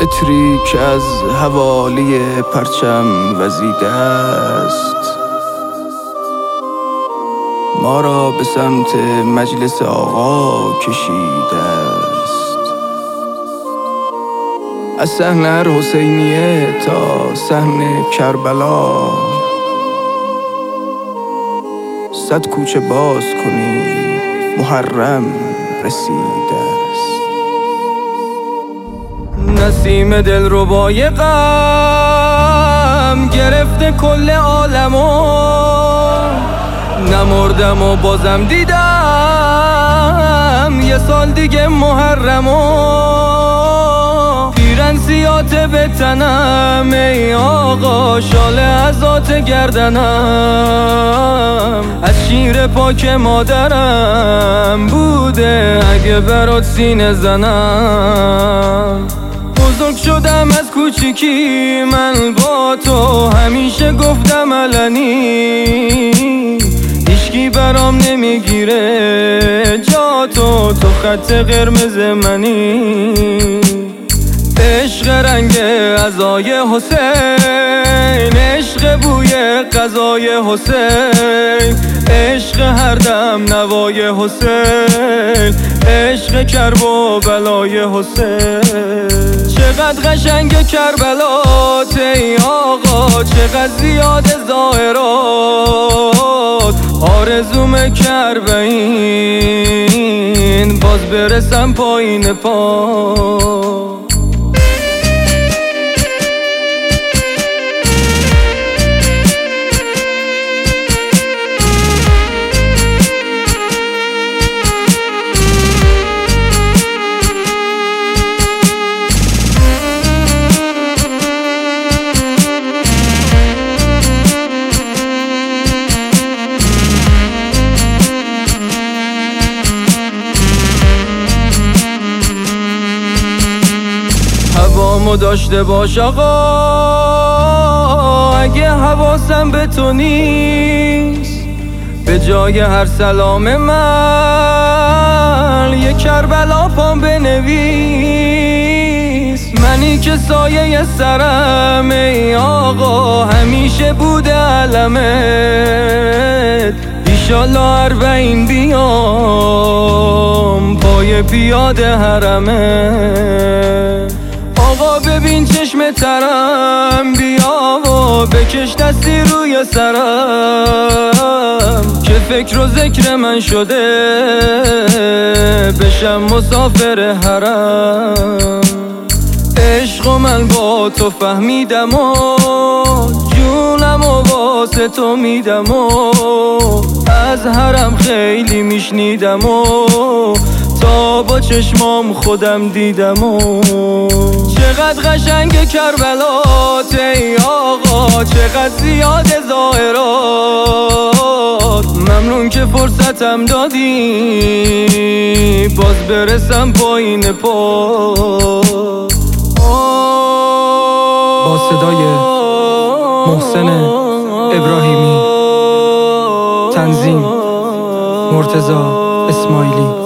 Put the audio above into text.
عطری که از حوالی پرچم وزیده است، ما را به سمت مجلس آقا کشیده است. از صحن هر حسینیه تا صحن کربلا، 100 کوچه باز کنی محرم رسیده است. نسیم دلربای غم گرفته کل عالمو، نمردم و بازم دیدم یه سال دیگه محرمو. پیرنسیات به تنم ای آقا، شال ازات گردنم، از شیر پاک مادرم بوده اگه برات سینه زنم. بزرگ شدم از کوچیکی من با تو، همیشه گفتم علنی، هیچکی برام نمیگیره جا تو خط قرمز منی. عشق رنگ عزای حسین، عشق بوی غذای حسین، عشق هر دم نوای حسین، عشق کرب و بلای حسین. چقدر قشنگ کربلات ای آقا، چقدر زیاد ظاهرات، آرزوم کربین باز برسم پایین پا. هوامو داشته باش آقا، اگه حواسم به تو نیست، به جای هر سلام من یه کربلا پام بنویس. منی که سایه سرم ای آقا، همیشه بوده علمت، ایشالله 40 بیام پای پیاده حرمه. آقا ببین چشم ترم، بیا و بکش دستی روی سرم، که فکر و ذکر من شده بشم مسافر حرم. عشق و من با تو فهمیدم و جونم و واسه تو میدم و از حرم خیلی میشنیدم و تا با چشمام خودم دیدم و چقدر قشنگ کربلات ای آقا، چقدر زیاد ظاهرات. ممنون که فرصتم دادی باز برسم پایین پا. با صدای محسن ابراهیمی، تنظیم مرتضی اسماعیلی.